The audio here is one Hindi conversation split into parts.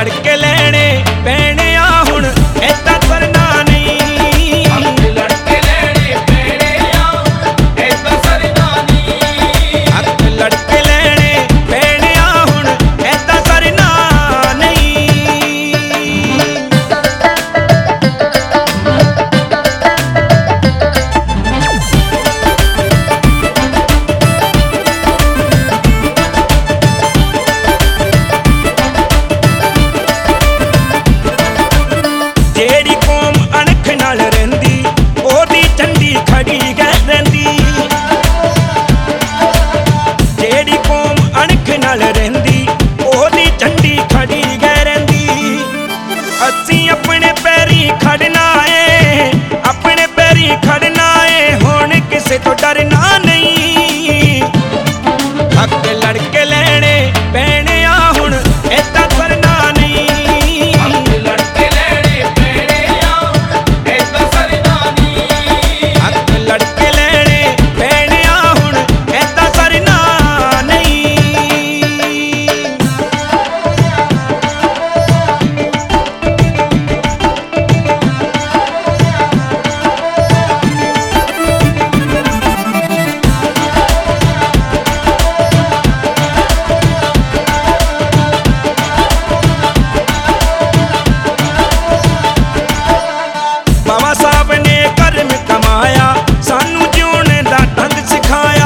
लड़के लेने पैने आ हुण ऐसा करना नहीं। हक लड़के लेने पैने आ हुण ऐसा करना नहीं। हक लड़के लेने पैने आ हुण ऐसा करना नहीं। जेड़ी कौम अणख नाल रहिंदी ओदी झंडी खड़ी गै रहिंदी। जेड़ी कौम अणख नाल रहिंदी ओदी झंडी खड़ी गै रहिंदी। असीं अपने पैरी खड़ना है, अपने पैरी खड़ना है, हुण किसे तो डरना नहीं। हक लड़के लेने पैने आ हुण ऐसा करना नहीं। हक लड़के लेने पैने आ हुण ऐसा करना नहीं। हक लड़के लेने पैने आ हुण ऐसा करना नहीं। बाबा साहब ने कर्म कमाया, सानू जीने दा ढंग सिखाया।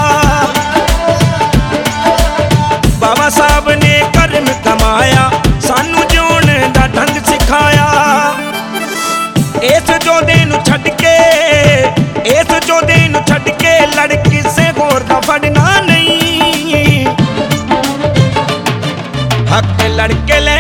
बाबा साहब ने कर्म कमाया, सानू जीने दा ढंग सिखाया। इस जोधे नू छड्ड के, इस जोधे नू छड्ड के लड़ किसे होर दा फड़ना नहीं। हक लड़के ले